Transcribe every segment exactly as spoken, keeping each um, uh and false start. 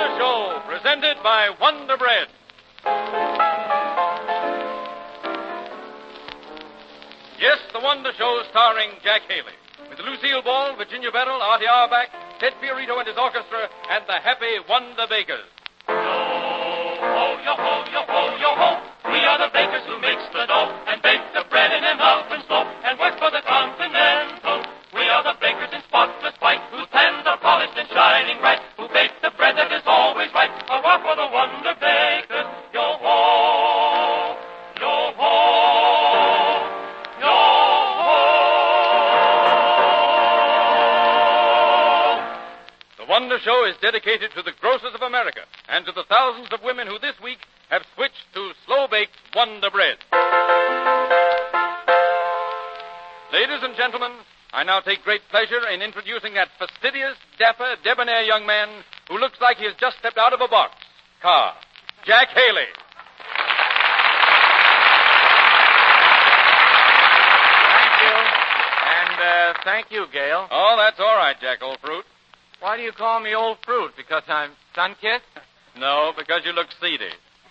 Wonder Show, presented by Wonder Bread. Yes, The Wonder Show starring Jack Haley, with Lucille Ball, Virginia Beryl, Artie Auerbach, Ted Fiorito and his orchestra, and the happy Wonder Bakers. Yo-ho, yo-ho, yo-ho, yo-ho. We are the bakers who mix the dough and bake the bread in an oven stove and work for the Continental. We are the bakers in spotless white, whose pans are polished and shining bright, who bake the bread that is always right. Hurrah for the Wonder Bakers. Yo-ho, yo-ho, yo-ho. The Wonder Show is dedicated to the grocers of America and to the thousands of women who this week have switched to slow-baked Wonder Bread. Ladies and gentlemen, I now take great pleasure in introducing that fastidious, dapper, debonair young man who looks like he has just stepped out of a box car, Jack Haley. Thank you. And, uh, thank you, Gale. Oh, that's all right, Jack, old fruit. Why do you call me old fruit? Because I'm sun-kissed? No, because you look seedy.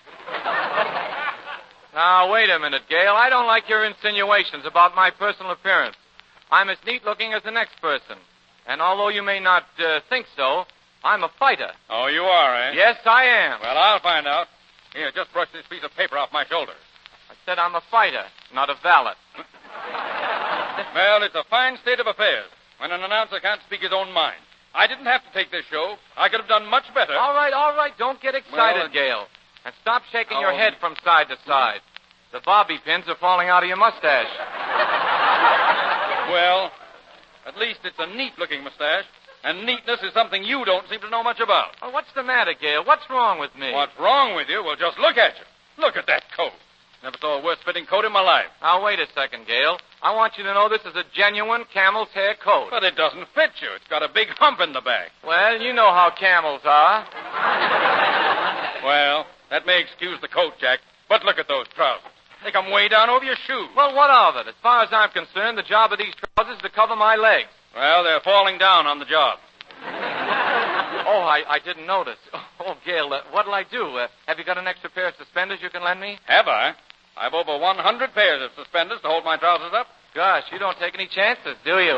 Now, wait a minute, Gale. I don't like your insinuations about my personal appearance. I'm as neat-looking as the next person. And although you may not uh, think so, I'm a fighter. Oh, you are, eh? Yes, I am. Well, I'll find out. Here, just brush this piece of paper off my shoulder. I said I'm a fighter, not a valet. Well, it's a fine state of affairs when an announcer can't speak his own mind. I didn't have to take this show. I could have done much better. All right, all right. Don't get excited, Well, uh, Gale. And stop shaking oh. your head from side to side. The bobby pins are falling out of your mustache. Well, at least it's a neat-looking mustache, and neatness is something you don't seem to know much about. Oh, what's the matter, Gale? What's wrong with me? What's wrong with you? Well, just look at you. Look at that coat. Never saw a worse-fitting coat in my life. Now, wait a second, Gale. I want you to know this is a genuine camel's hair coat. But it doesn't fit you. It's got a big hump in the back. Well, you know how camels are. Well, that may excuse the coat, Jack, but look at those trousers. They come way down over your shoes. Well, what of it? As far as I'm concerned, the job of these trousers is to cover my legs. Well, they're falling down on the job. Oh, I, I didn't notice. Oh, Gale, uh, what'll I do? Uh, have you got an extra pair of suspenders you can lend me? Have I? I've over one hundred pairs of suspenders to hold my trousers up. Gosh, you don't take any chances, do you?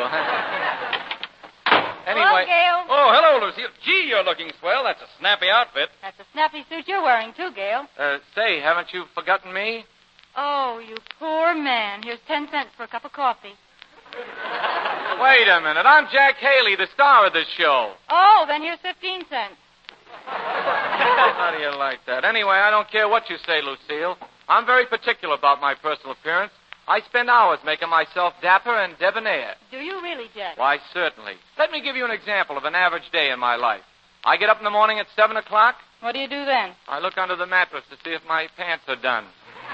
Hello, Anyway. Gale. Oh, hello, Lucille. Gee, you're looking swell. That's a snappy outfit. That's a snappy suit you're wearing, too, Gale. Uh, say, haven't you forgotten me? Oh, you poor man. Here's ten cents for a cup of coffee. Wait a minute. I'm Jack Haley, the star of this show. Oh, then here's fifteen cents. How do you like that? Anyway, I don't care what you say, Lucille. I'm very particular about my personal appearance. I spend hours making myself dapper and debonair. Do you really, Jack? Why, certainly. Let me give you an example of an average day in my life. I get up in the morning at seven o'clock. What do you do then? I look under the mattress to see if my pants are done.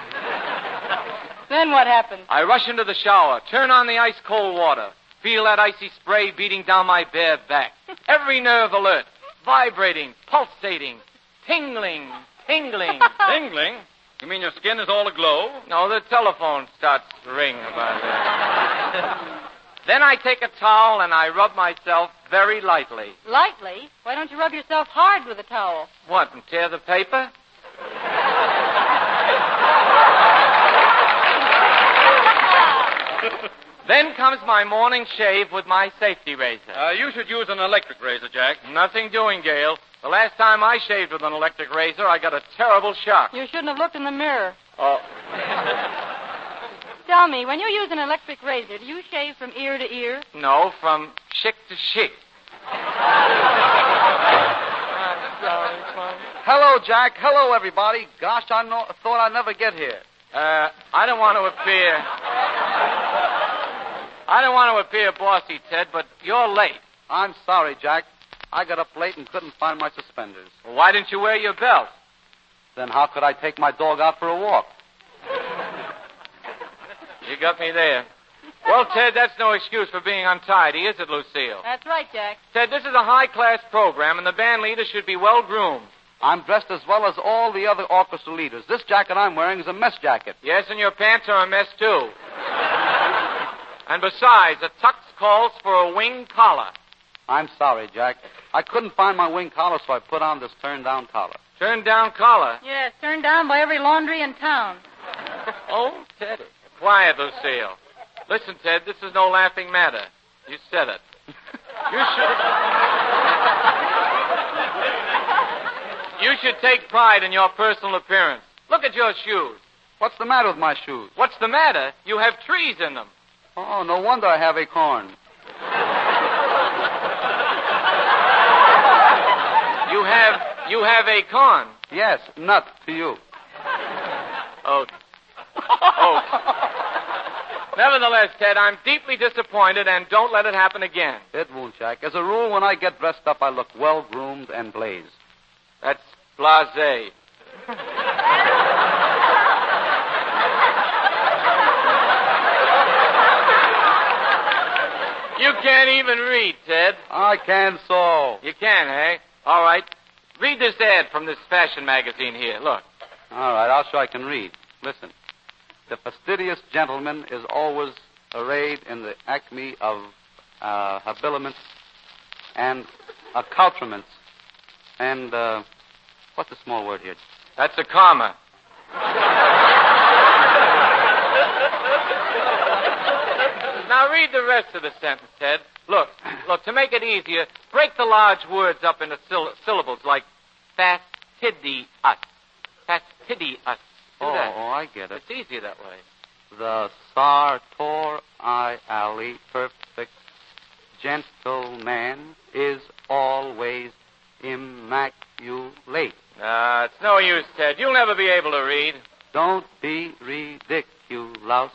Then what happens? I rush into the shower, turn on the ice-cold water, feel that icy spray beating down my bare back. Every nerve alert, vibrating, pulsating, tingling, tingling. Tingling? You mean your skin is all aglow? No, the telephone starts to ring about that. Then I take a towel and I rub myself very lightly. Lightly? Why don't you rub yourself hard with a towel? What, and tear the paper? Then comes my morning shave with my safety razor. Uh, you should use an electric razor, Jack. Nothing doing, Gale. The last time I shaved with an electric razor, I got a terrible shock. You shouldn't have looked in the mirror. Oh. Tell me, when you use an electric razor, do you shave from ear to ear? No, from chick to chick. Hello, Jack. Hello, everybody. Gosh, I know, thought I'd never get here. Uh, I don't want to appear... I don't want to appear bossy, Ted, but you're late. I'm sorry, Jack. I got up late and couldn't find my suspenders. Well, why didn't you wear your belt? Then how could I take my dog out for a walk? You got me there. Well, Ted, that's no excuse for being untidy, is it, Lucille? That's right, Jack. Ted, this is a high-class program, and the band leader should be well-groomed. I'm dressed as well as all the other orchestra leaders. This jacket I'm wearing is a mess jacket. Yes, and your pants are a mess, too. And besides, a tux calls for a wing collar. I'm sorry, Jack. I couldn't find my wing collar, so I put on this turn-down collar. Turn-down collar? Yes, turned down by every laundry in town. Oh, Teddy. Quiet, Lucille. Listen, Ted, this is no laughing matter. You said it. You should... You should take pride in your personal appearance. Look at your shoes. What's the matter with my shoes? What's the matter? You have trees in them. Oh, no wonder I have acorn. You have you have acorn. Yes, nut to you. Oh. Oh. Nevertheless, Ted, I'm deeply disappointed, and don't let it happen again. It won't, Jack. As a rule, when I get dressed up, I look well-groomed and blazed. That's blasé. You can't even read, Ted. I can so. You can, eh? All right. Read this ad from this fashion magazine here. Look. All right, I'll show I can read. Listen. The fastidious gentleman is always arrayed in the acme of uh, habiliments and accoutrements and, uh, what's the small word here? That's a comma. Now read the rest of the sentence, Ted. Look, look, to make it easier, break the large words up into syll- syllables like fastidious. Fastidious. Do Oh, that. oh, I get it. It's easier that way. The sartor I alley perfect gentleman is always immaculate. Uh, it's no use, Ted. You'll never be able to read. Don't be ridiculous.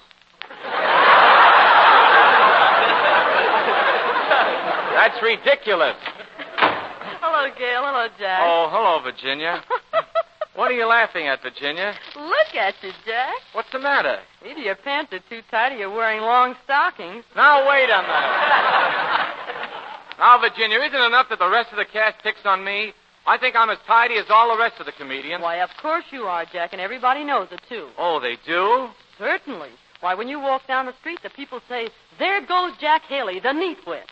That's ridiculous. Hello, Gail. Hello, Jack. Oh, hello, Virginia. What are you laughing at, Virginia? Look at you, Jack. What's the matter? Either your pants are too tight or you're wearing long stockings. Now, wait a minute. Now, Virginia, isn't it enough that the rest of the cast picks on me? I think I'm as tidy as all the rest of the comedians. Why, of course you are, Jack, and everybody knows it, too. Oh, they do? Certainly. Why, when you walk down the street, the people say, there goes Jack Haley, the neatwit.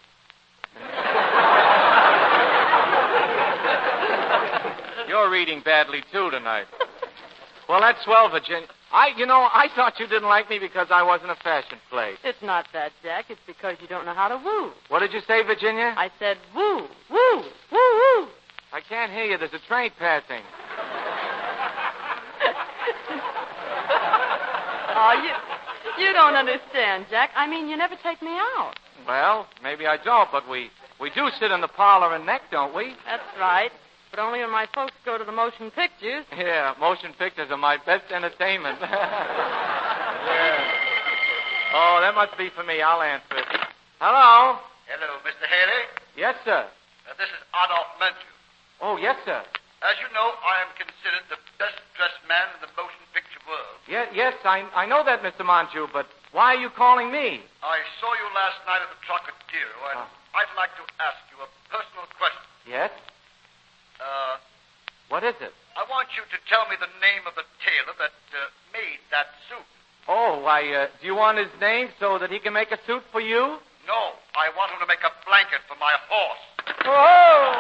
You're reading badly, too, tonight. Well, that's swell, Virginia. I, you know, I thought you didn't like me because I wasn't a fashion plate. It's not that, Jack. It's because you don't know how to woo. What did you say, Virginia? I said woo, woo, woo, woo. I can't hear you. There's a train passing. Oh, you, you don't understand, Jack. I mean, you never take me out. Well, maybe I don't, but we, we do sit in the parlor and neck, don't we? That's right. But only when my folks go to the motion pictures. Yeah, motion pictures are my best entertainment. Yeah. Oh, that must be for me. I'll answer it. Hello? Hello, Mister Haley. Yes, sir. Uh, this is Adolf Menchu. Oh, yes, sir. As you know, I am considered the best-dressed man in the motion picture world. Yeah, yes, I, I know that, Mister Montague, but why are you calling me? I saw you last night at the Trocadero, and Oh. I'd like to ask you a personal question. Yes? Uh, What is it? I want you to tell me the name of the tailor that uh, made that suit. Oh, why, uh, do you want his name so that he can make a suit for you? No, I want him to make a blanket for my horse. Oh!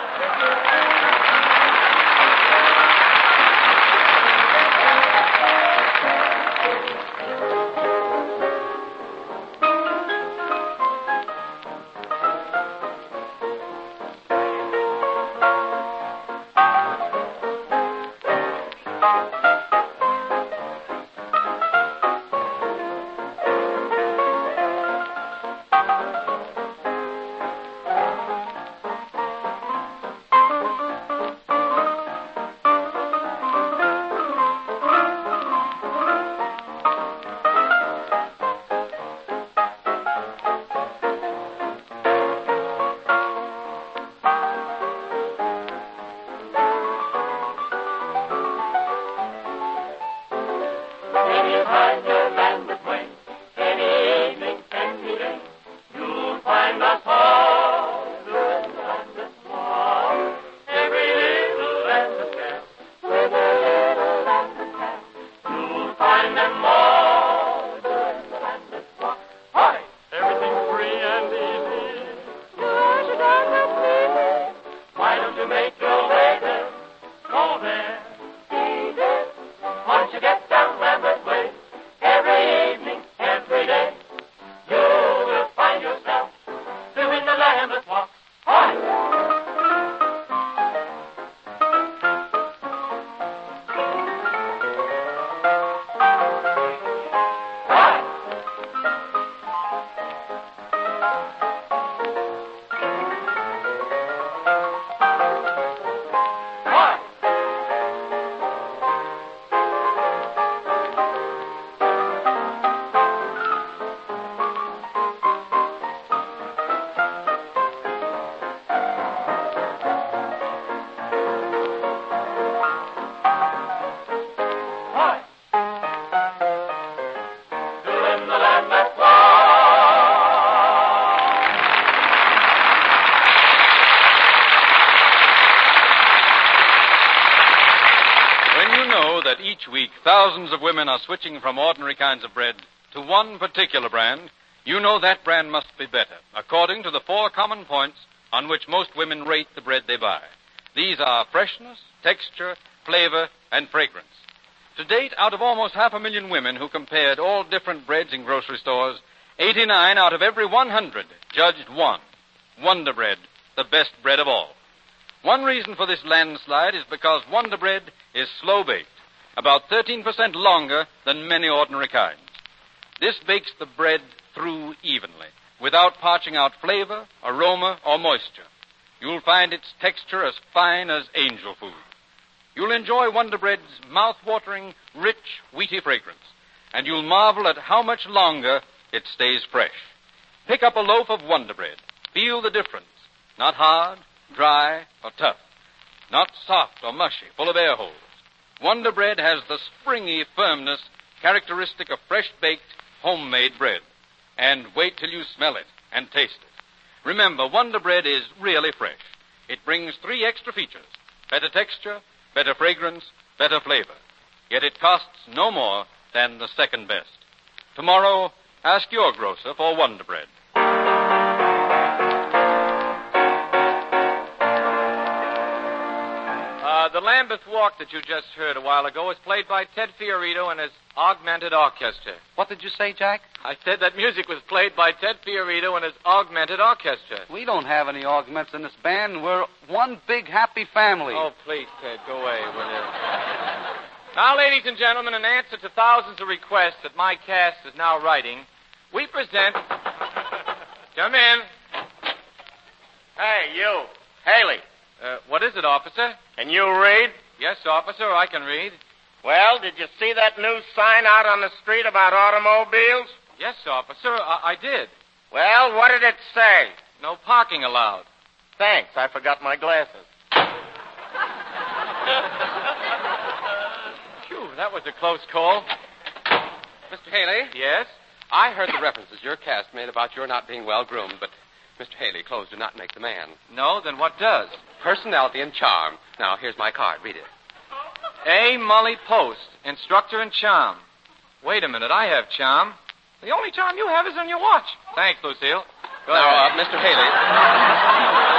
that each week thousands of women are switching from ordinary kinds of bread to one particular brand, you know that brand must be better, according to the four common points on which most women rate the bread they buy. These are freshness, texture, flavor, and fragrance. To date, out of almost half a million women who compared all different breads in grocery stores, eighty-nine out of every one hundred judged one, Wonder Bread, the best bread of all. One reason for this landslide is because Wonder Bread is slow-baked, about thirteen percent longer than many ordinary kinds. This bakes the bread through evenly, without parching out flavor, aroma, or moisture. You'll find its texture as fine as angel food. You'll enjoy Wonder Bread's mouth-watering, rich, wheaty fragrance, and you'll marvel at how much longer it stays fresh. Pick up a loaf of Wonder Bread. Feel the difference. Not hard, dry, or tough. Not soft or mushy, full of air holes. Wonder Bread has the springy firmness characteristic of fresh-baked, homemade bread. And wait till you smell it and taste it. Remember, Wonder Bread is really fresh. It brings three extra features: better texture, better fragrance, better flavor. Yet it costs no more than the second best. Tomorrow, ask your grocer for Wonder Bread. Uh, the Lambeth Walk that you just heard a while ago was played by Ted Fiorito and his Augmented Orchestra. What did you say, Jack? I said that music was played by Ted Fiorito and his Augmented Orchestra. We don't have any augments in this band. We're one big happy family. Oh, please, Ted, go away, will you? Now, ladies and gentlemen, in answer to thousands of requests that my cast is now writing, we present... Come in. Hey, you. Haley. Uh, what is it, officer? Can you read? Yes, officer, I can read. Well, did you see that new sign out on the street about automobiles? Yes, officer, I, I did. Well, what did it say? No parking allowed. Thanks, I forgot my glasses. Phew, that was a close call. Mister Haley? Yes? I heard the references your cast made about your not being well groomed, but, Mister Haley, clothes do not make the man. No, then what does? Personality and charm. Now, here's my card. Read it. A. Mully Post, instructor in charm. Wait a minute, I have charm. The only charm you have is on your watch. Thanks, Lucille. Go now, ahead. uh, Mister Haley.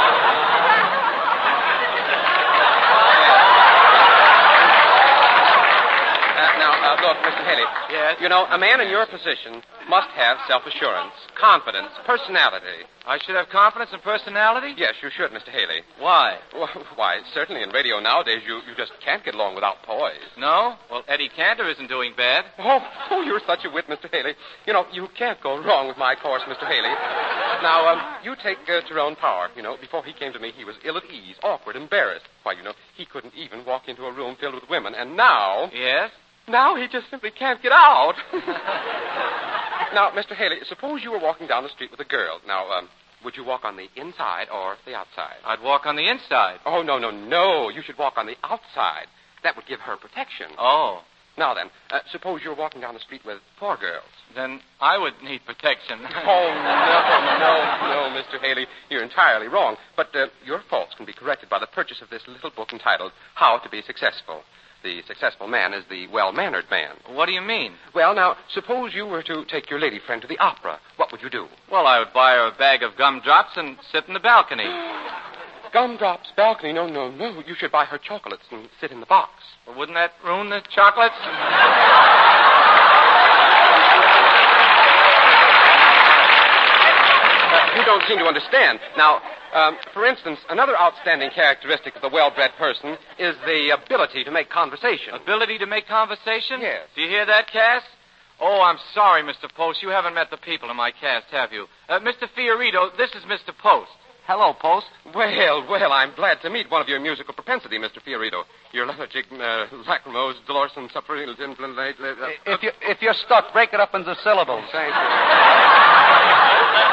Uh, now, uh, look, Mister Haley. Yes? You know, a man in your position must have self-assurance, confidence, personality. I should have confidence and personality? Yes, you should, Mister Haley. Why? Well, why, certainly in radio nowadays, you, you just can't get along without poise. No? Well, Eddie Cantor isn't doing bad. Oh, oh, you're such a wit, Mister Haley. You know, you can't go wrong with my course, Mister Haley. Now, um, you take uh, Tyrone Power. You know, before he came to me, he was ill at ease, awkward, embarrassed. Why, you know, he couldn't even walk into a room filled with women. And now... Yes? Now he just simply can't get out. Now, Mister Haley, suppose you were walking down the street with a girl. Now, um, would you walk on the inside or the outside? I'd walk on the inside. Oh, no, no, no. You should walk on the outside. That would give her protection. Oh. Now then, uh, suppose you're walking down the street with four girls. Then I would need protection. Oh, no, no, no, Mister Haley. You're entirely wrong. But uh, your faults can be corrected by the purchase of this little book entitled How to Be Successful. The successful man is the well-mannered man. What do you mean? Well, now, suppose you were to take your lady friend to the opera. What would you do? Well, I would buy her a bag of gumdrops and sit in the balcony. Gumdrops, balcony, no, no, no. You should buy her chocolates and sit in the box. Well, wouldn't that ruin the chocolates? Uh, you don't seem to understand. Now, um, for instance, another outstanding characteristic of the well-bred person is the ability to make conversation. Ability to make conversation? Yes. Do you hear that, Cass? Oh, I'm sorry, Mister Post. You haven't met the people in my cast, have you? Uh, Mister Fiorito, this is Mister Post. Hello, Post. Well, well, I'm glad to meet one of your musical propensity, Mister Fiorito. Your lethargic, uh, lachrymose, dolorous, suffering... If, you, if you're stuck, break it up into syllables. Thank you.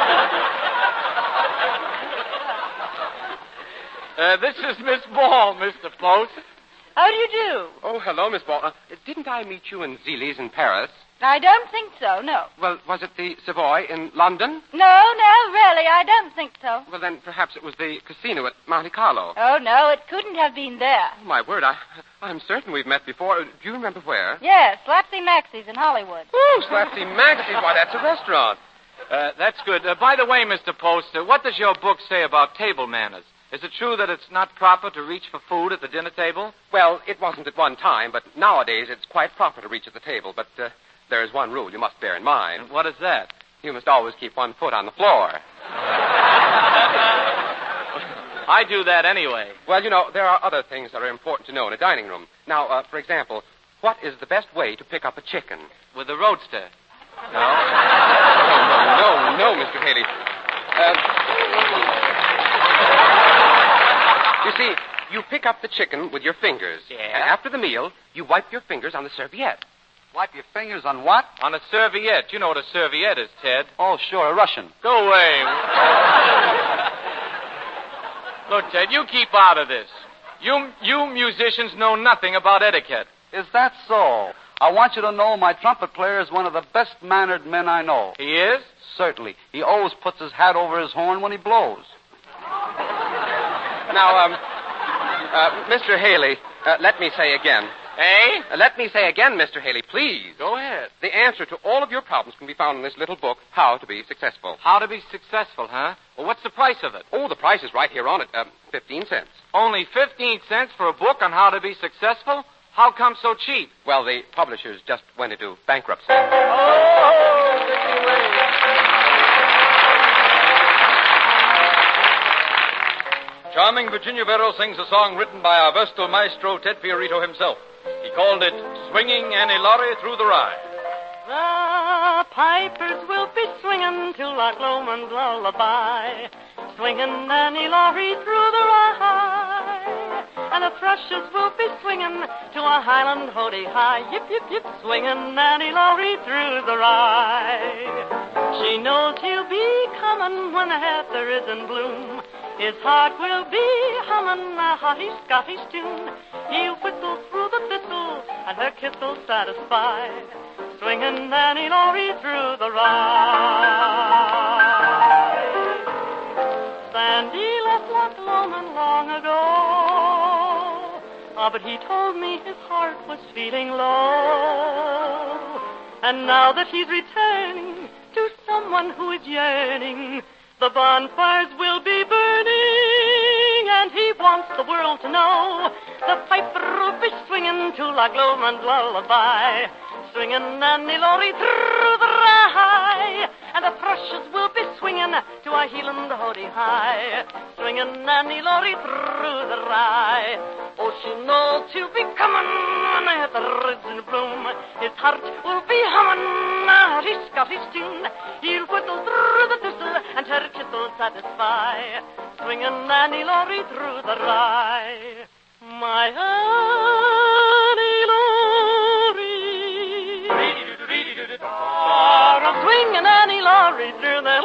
Uh, this is Miss Ball, Mister Post. How do you do? Oh, hello, Miss Ball. Uh, didn't I meet you in Zilli's in Paris? I don't think so, no. Well, was it the Savoy in London? No, no, really, I don't think so. Well, then perhaps it was the casino at Monte Carlo. Oh, no, it couldn't have been there. Oh, my word, I, I'm certain we've met before. Do you remember where? Yes, Slapsy Maxie's in Hollywood. Oh, Slapsy Maxie's. Why, that's a restaurant. Uh, that's good. Uh, by the way, Mister Post, uh, what does your book say about table manners? Is it true that it's not proper to reach for food at the dinner table? Well, it wasn't at one time, but nowadays it's quite proper to reach at the table. But uh, there is one rule you must bear in mind. And what is that? You must always keep one foot on the floor. I do that anyway. Well, you know, there are other things that are important to know in a dining room. Now, uh, for example, what is the best way to pick up a chicken? With a roadster. No? no, no, no, no, Mister Haley. Uh, you see, you pick up the chicken with your fingers. Yeah? And after the meal, you wipe your fingers on the serviette. Wipe your fingers on what? On a serviette. You know what a serviette is, Ted. Oh, sure, a Russian. Go away. Look, Ted, you keep out of this. You, you musicians know nothing about etiquette. Is that so? I want you to know my trumpet player is one of the best-mannered men I know. He is? Certainly. He always puts his hat over his horn when he blows. Now, um, uh, Mister Haley, uh, let me say again. Eh? Uh, let me say again, Mister Haley, please. Go ahead. The answer to all of your problems can be found in this little book, How to Be Successful. How to be successful, huh? Well, what's the price of it? Oh, the price is right here on it. Um, fifteen cents. Only fifteen cents for a book on how to be successful? How come so cheap? Well, the publishers just went into bankruptcy. Oh, Mickey Way. Charming Virginia Verrill sings a song written by our versatile maestro, Ted Fiorito himself. He called it Swinging Annie Laurie Through the Rye. The pipers will be swinging to Loch Lomond's lullaby, swinging Annie Laurie through the rye, and the thrushes will be swinging to a Highland hoody-high, yip, yip, yip, swinging Annie Laurie through the rye. She knows he'll be coming when the heather is in bloom. His heart will be humming a hotty Scottish tune. He'll whistle through the thistle, and her kiss'll satisfy, swinging Annie Laurie through the rye. Sandy left Loch Lomond long ago, ah, but he told me his heart was feeling low. And now that he's returning to someone who is yearning, the bonfires will be burning, and he wants the world to know the piper will be swinging to Loch Lomond's lullaby, swinging Annie Laurie through the rye, and the thrushes will be swinging to a Hieland hoody-high, swinging Annie Laurie through the rye. Oh, she knows she'll be coming when the heather is in bloom. His heart will be humming a hotty Scottish tune. He'll whistle through the thistle, and her kiss will satisfy, swinging Annie Laurie through the rye. My Annie Laurie, I'm swinging Annie Laurie through the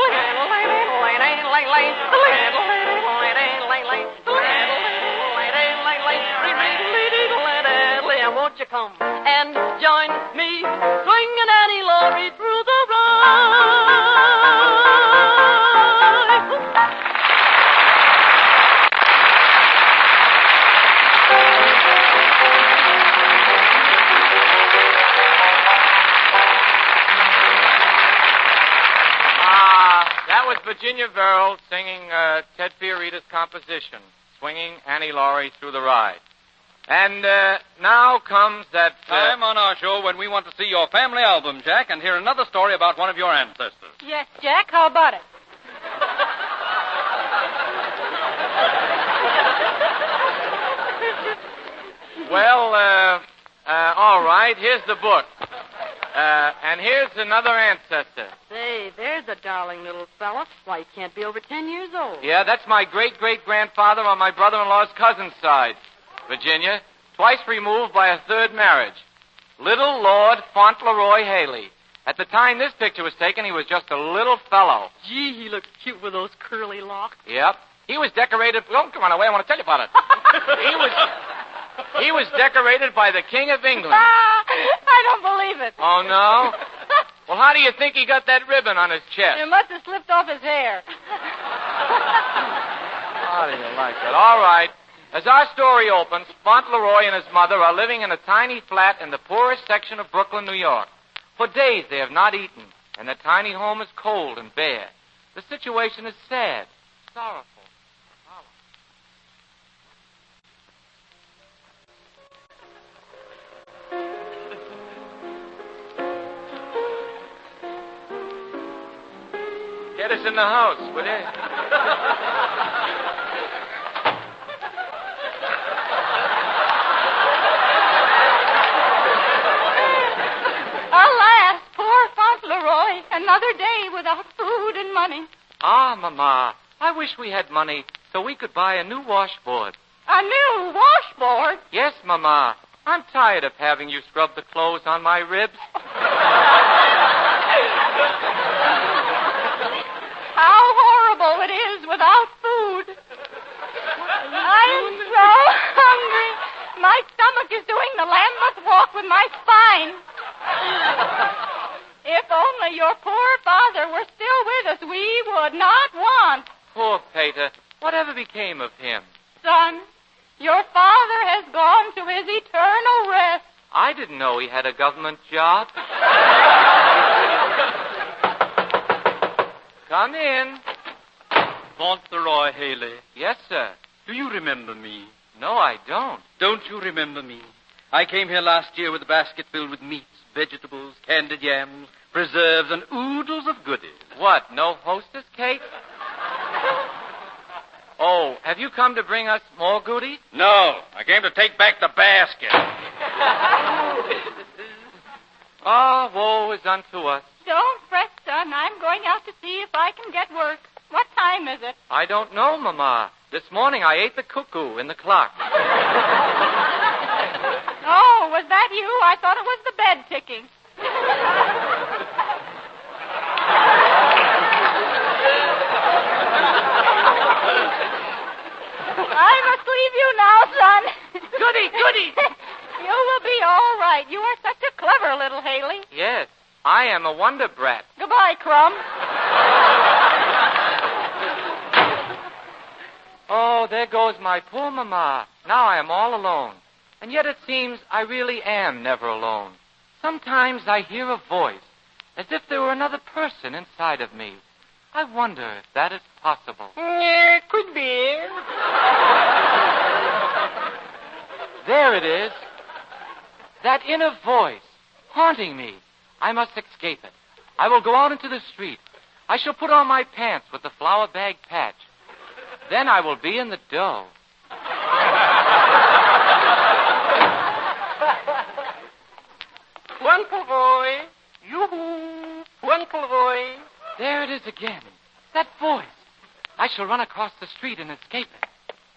won't you come and join me, swinging Annie Laurie through the rye? Ah, that was Virginia Verrill singing uh, Ted Fiorito's composition, Swinging Annie Laurie Through the Rye. And uh, now comes that uh... time on our show when we want to see your family album, Jack, and hear another story about one of your ancestors. Yes, Jack, how about it? Well, uh, uh, all right, here's the book. Uh, and here's another ancestor. Say, there's a darling little fella. Why, he can't be over ten years old. Yeah, that's my great-great-grandfather on my brother-in-law's cousin's side. Virginia, twice removed by a third marriage. Little Lord Fauntleroy Haley. At the time this picture was taken, he was just a little fellow. Gee, he looks cute with those curly locks. Yep. He was decorated... Don't come on away, I want to tell you about it. he was He was decorated by the King of England. I don't believe it. Oh, no? Well, how do you think he got that ribbon on his chest? It must have slipped off his hair. How do you like that? All right. As our story opens, Fauntleroy and his mother are living in a tiny flat in the poorest section of Brooklyn, New York. For days they have not eaten, and their tiny home is cold and bare. The situation is sad, sorrowful. Get us in the house, will you? Alas, poor Fauntleroy. Another day without food and money. Ah, Mama, I wish we had money so we could buy a new washboard. A new washboard? Yes, Mama. I'm tired of having you scrub the clothes on my ribs. How horrible it is without food. I am so hungry. My stomach is doing the Lambeth walk with my spine. If only your poor father were still with us, we would not want. Poor Peter. Whatever became of him? Son, your father has gone to his eternal rest. I didn't know he had a government job. Come in. Fauntleroy Haley. Yes, sir. Do you remember me? No, I don't. Don't you remember me? I came here last year with a basket filled with meats, vegetables, candied yams, preserves, and oodles of goodies. What, no hostess cake? Oh, have you come to bring us more goodies? No, I came to take back the basket. Ah, woe is unto us. Don't fret, son. I'm going out to see if I can get work. What time is it? I don't know, Mama. This morning I ate the cuckoo in the clock. Oh, was that you? I thought it was the bed ticking. I must leave you now, son. Goody, goody. You will be all right. You are such a clever little Haley. Yes, I am a wonder brat. Goodbye, Crumb. Oh, there goes my poor Mama. Now I am all alone. And yet it seems I really am never alone. Sometimes I hear a voice, as if there were another person inside of me. I wonder if that is possible. Yeah, could be. There it is. That inner voice, haunting me. I must escape it. I will go out into the street. I shall put on my pants with the flour bag patch. Then I will be in the dough. Fauntleroy. Yoo-hoo. Fauntleroy. There it is again. That voice. I shall run across the street and escape it.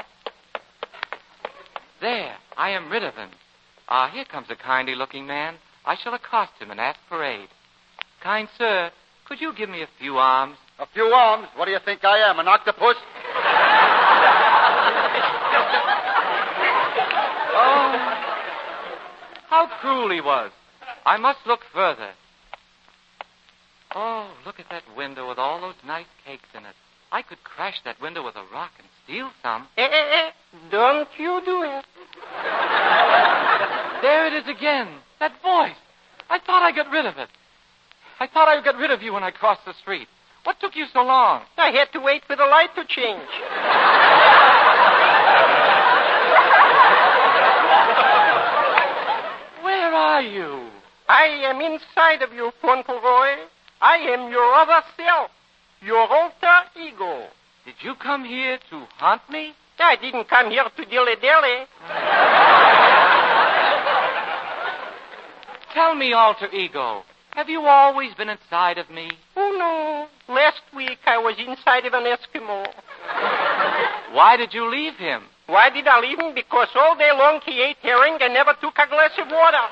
There. I am rid of him. Ah, here comes a kindly-looking man. I shall accost him and ask for aid. Kind sir, could you give me a few alms? A few arms? What do you think I am, an octopus? Oh, how cruel he was. I must look further. Oh, look at that window with all those nice cakes in it. I could crash that window with a rock and steal some. Eh, eh, eh. Don't you do it. There it is again. That voice. I thought I got rid of it. I thought I got rid of you when I crossed the street. What took you so long? I had to wait for the light to change. Where are you? I am inside of you, Fauntleroy. I am your other self, your alter ego. Did you come here to haunt me? I didn't come here to dilly-dally. Tell me, alter ego, have you always been inside of me? Oh, no. Last week I was inside of an Eskimo. Why did you leave him? Why did I leave him? Because all day long he ate herring and never took a glass of water.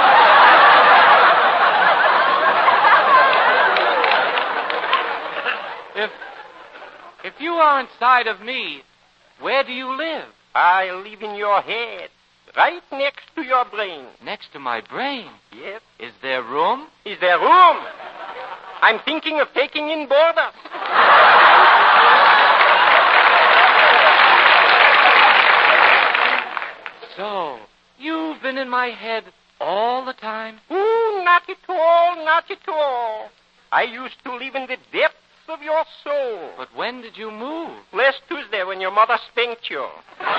If, if you are inside of me, where do you live? I live in your head. right next to your brain. Next to my brain? Yes. Is there room? Is there room? I'm thinking of taking in boarders. So, you've been in my head all the time? Ooh, not at all, not at all. I used to live in the depths of your soul. But when did you move? Last Tuesday when your mother spanked you.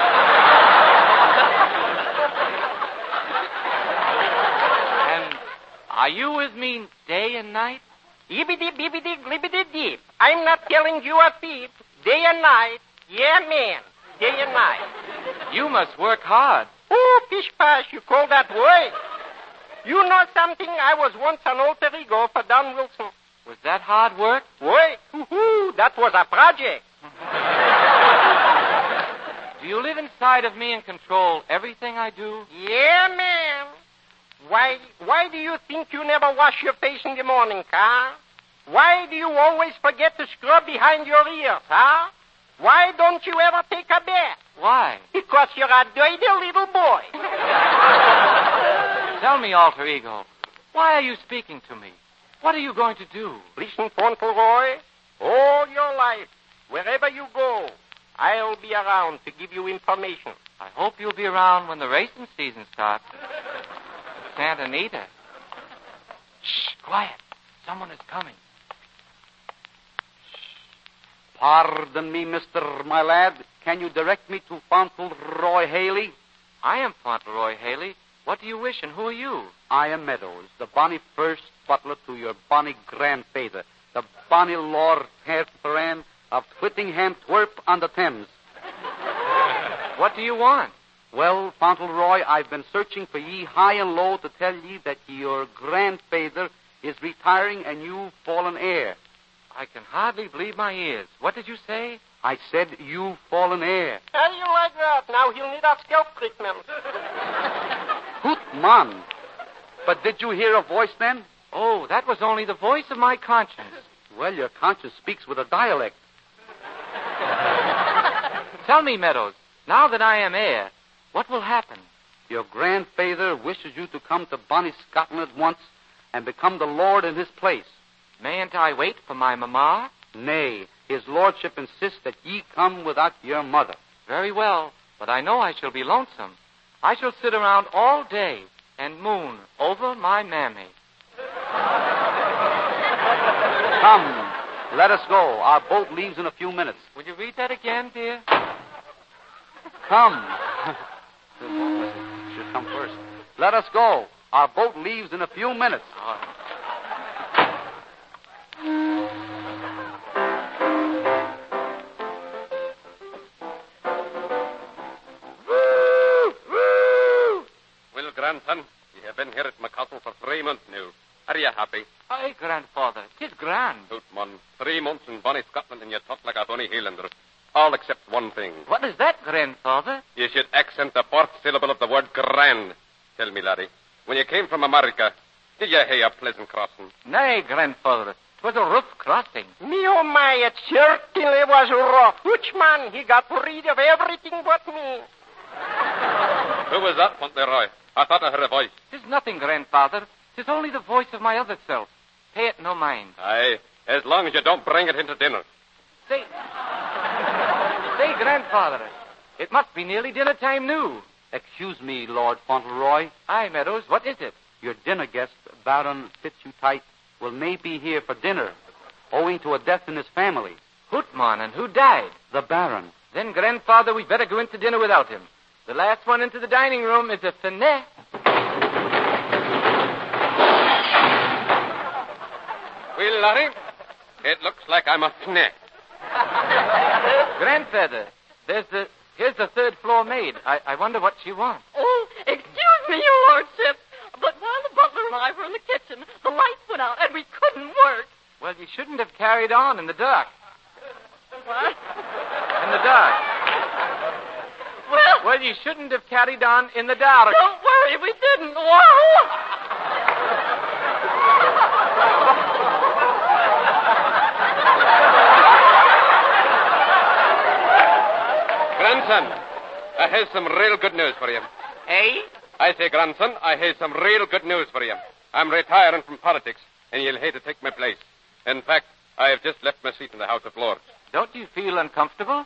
And are you with me day and night? Yibbity, bibbity, glibbity, deep. I'm not telling you a peep. Day and night. Yeah, man. Day and night. You must work hard. Oh, pish-pash, you call that work? You know something? I was once an alter ego for Don Wilson. Was that hard work? Work? Hoo-hoo, that was a project. Do you live inside of me and control everything I do? Yeah, man. Why, why do you think you never wash your face in the morning, huh? Why do you always forget to scrub behind your ears, huh? Why don't you ever take a bath? Why? Because you're a dirty little boy. Tell me, alter ego, why are you speaking to me? What are you going to do? Listen, Fauntleroy, all your life, wherever you go, I'll be around to give you information. I hope you'll be around when the racing season starts. Santa Anita. Shh, quiet. Someone is coming. Pardon me, Mister My lad. Can you direct me to Fauntleroy Haley? I am Fauntleroy Haley. What do you wish, and who are you? I am Meadows, the bonny first butler to your bonny grandfather, the bonny Lord Herthoran of Whittingham Twerp on the Thames. What do you want? Well, Fauntleroy, I've been searching for ye high and low to tell ye that your grandfather is retiring and you've fallen heir. I can hardly believe my ears. What did you say? I said you've fallen heir. How do you like that? Now he'll need our scalp treatment. Hoot, man. But did you hear a voice then? Oh, that was only the voice of my conscience. Well, your conscience speaks with a dialect. Tell me, Meadows, now that I am heir, what will happen? Your grandfather wishes you to come to bonny Scotland at once and become the lord in his place. Mayn't I wait for my mamma? Nay, his lordship insists that ye come without your mother. Very well, but I know I shall be lonesome. I shall sit around all day and moon over my mammy. Come, let us go. Our boat leaves in a few minutes. Will you read that again, dear? Come. Should come first. Let us go. Our boat leaves in a few minutes. Oh. Well, grandson, you have been here at McCastle for three months now. Are you happy? Aye, grandfather. 'Tis grand. Hootman, three months in bonny Scotland and you talk like a bonny Highlander. All except one thing. What is that, grandfather? You should accent the fourth syllable of the word grand. Tell me, laddie, when you came from America, did you hear a pleasant crossing? Nay, grandfather. 'Twas a rough crossing. Me, oh my, it certainly was rough. Which man, he got rid of everything but me. Who was that, Fauntleroy? I thought I heard a voice. 'Tis nothing, grandfather. 'Tis only the voice of my other self. Pay it no mind. Aye, as long as you don't bring it into dinner. Say, say, grandfather, it must be nearly dinner time now. Excuse me, Lord Fauntleroy. Aye, Meadows, what is it? Your dinner guest, Baron Fitzhugh, will may be here for dinner, owing to a death in his family. Hootman, and who died? The Baron. Then, grandfather, we'd better go into dinner without him. The last one into the dining room is a finesse. Well, laddie, it looks like I'm a snack. Grandfather, there's the here's the third floor maid. I, I wonder what she wants. Oh, excuse me, your lordship, but while the butler and I were in the kitchen, the lights went out and we couldn't work. Well, you shouldn't have carried on in the dark. What? In the dark. Well, Well, you shouldn't have carried on in the dark. don't worry, we didn't. Whoa! Grandson, I have some real good news for you. Hey? I say, grandson, I have some real good news for you. I'm retiring from politics, and you'll hate to take my place. In fact, I have just left my seat in the House of Lords. Don't you feel uncomfortable?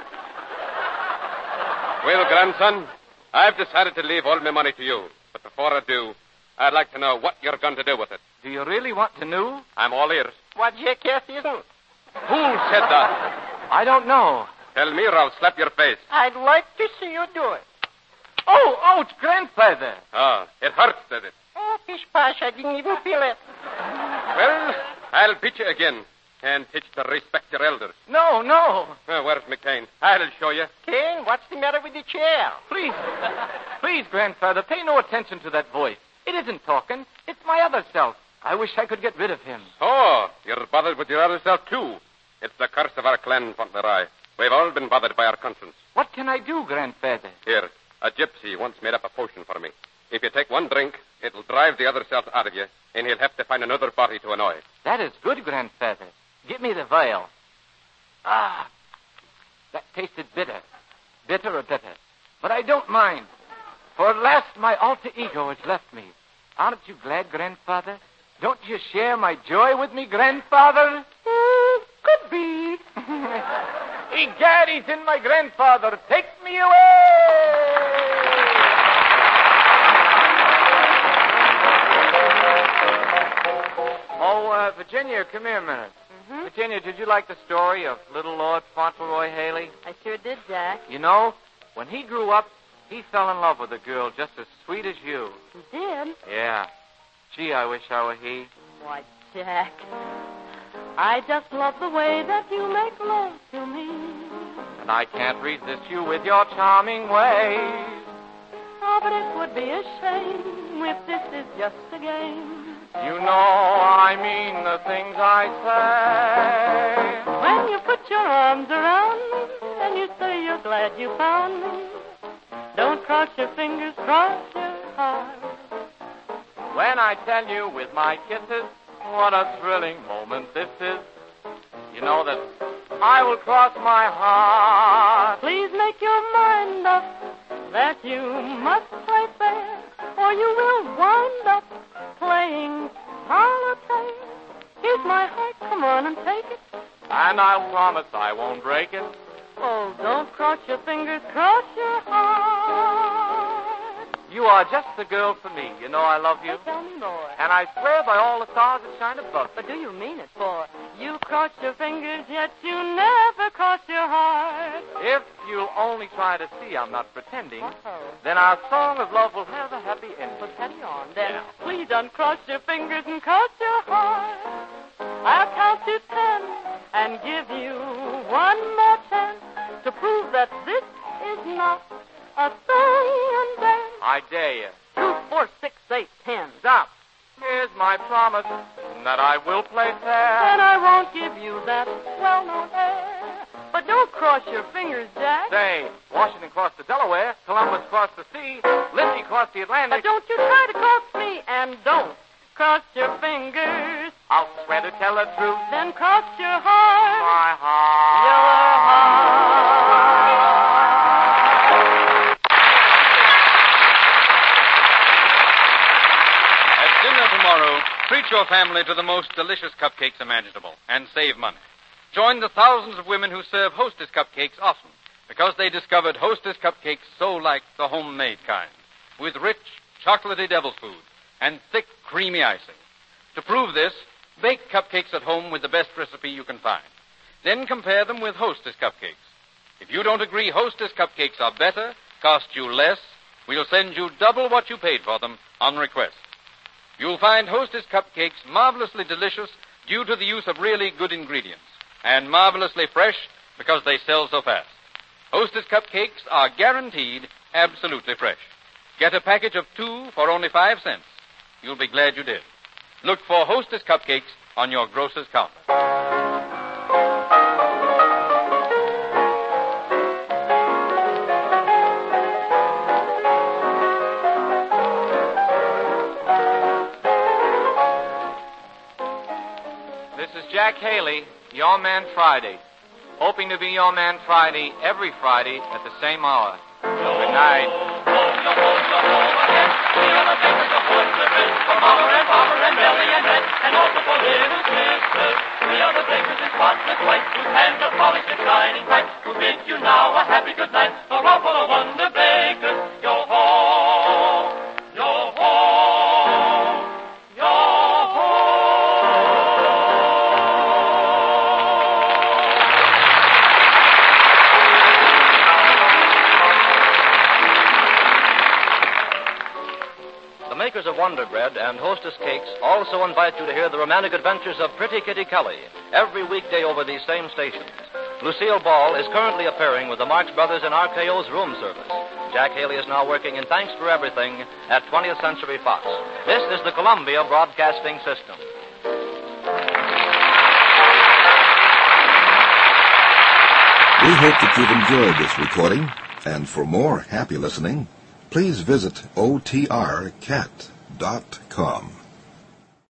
Well, grandson, I've decided to leave all my money to you. But before I do, I'd like to know what you're going to do with it. Do you really want to know? I'm all ears. What jackass isn't? Who said that? I don't know. Tell me or I'll slap your face. I'd like to see you do it. Oh, ouch, grandfather. Ah, it hurts, does it? Oh, pish posh, I didn't even feel it. Well, I'll beat you again and teach you to respect your elders. No, no. Uh, where's McCain? I'll show you. Kane, what's the matter with the chair? Please, please, grandfather, pay no attention to that voice. It isn't talking. It's my other self. I wish I could get rid of him. Oh, you're bothered with your other self, too. It's the curse of our clan, Fauntleroy. We've all been bothered by our conscience. What can I do, grandfather? Here, a gypsy once made up a potion for me. If you take one drink, it'll drive the other self out of you, and he'll have to find another body to annoy. That is good, grandfather. Give me the vial. Ah, that tasted bitter. Bitter or bitter. But I don't mind. For at last my alter ego has left me. Aren't you glad, grandfather? Don't you share my joy with me, grandfather? Mm, could be. Egad, he's in my grandfather. Take me away! Oh, uh, Virginia, come here a minute. Mm-hmm. Virginia, did you like the story of little Lord Fauntleroy Haley? I sure did, Jack. You know, when he grew up, he fell in love with a girl just as sweet as you. You did? Yeah. Gee, I wish I were he. Why, Jack, I just love the way that you make love to me. And I can't resist you with your charming ways. Oh, but it would be a shame if this is just a game. You know I mean the things I say. When you put your arms around me and you say you're glad you found me, don't cross your fingers, cross your heart. When I tell you with my kisses what a thrilling moment this is, you know that I will cross my heart. Please make your mind up that you must play fair, or you will wind up playing solitaire. Here's my heart, come on and take it. And I'll promise I won't break it. Oh, don't cross your fingers, cross your heart. You are just the girl for me. You know I love you. Hey, tell me more. And I swear by all the stars that shine above But do you mean it? For you cross your fingers, yet you never cross your heart. If you'll only try to see I'm not pretending, Uh-oh. then our song of love will have a happy ending. Well, carry on, then. Yeah. Please uncross your fingers and cross your heart. I'll count to ten and give you one more chance to prove that this is not a thing and then. I dare you. Two, four, six, eight, ten. Stop. Here's my promise that I will play fair. And I won't give you that well-known air. But don't cross your fingers, Jack. Say, Washington crossed the Delaware, Columbus crossed the sea, Lindsay crossed the Atlantic. But don't you try to cross me, and don't cross your fingers. I'll swear to tell the truth. Then cross your heart. My heart. Your heart. At dinner tomorrow, treat your family to the most delicious cupcakes imaginable and save money. Join the thousands of women who serve Hostess cupcakes often because they discovered Hostess cupcakes so like the homemade kind, with rich, chocolatey devil's food and thick, creamy icing. To prove this, bake cupcakes at home with the best recipe you can find. Then compare them with Hostess cupcakes. If you don't agree Hostess cupcakes are better, cost you less, we'll send you double what you paid for them on request. You'll find Hostess cupcakes marvelously delicious due to the use of really good ingredients, and marvelously fresh because they sell so fast. Hostess cupcakes are guaranteed absolutely fresh. Get a package of two for only five cents. You'll be glad you did. Look for Hostess cupcakes on your grocer's counter. This is Jack Haley, Your Man Friday. Hoping to be Your Man Friday every Friday at the same hour. Good night. yo ho, yo ho again. We are the bakers of Wonder Bread, for Mama and Papa and Nellie and Red, and also for little sisters. We are the bakers in spotless white, whose hands are polished and shining bright, who bid you now a happy good night. A round full of Wonder Bakers, yo ho, yo ho, yo ho. The makers of Wonder Bread and Hostess Cakes also invite you to hear the romantic adventures of Pretty Kitty Kelly every weekday over these same stations. Lucille Ball is currently appearing with the Marx Brothers in R K O's room service. Jack Haley is now working in Thanks for Everything at twentieth Century Fox. This is the Columbia Broadcasting System. We hope that you've enjoyed this recording, and for more happy listening, please visit O T R cat dot com.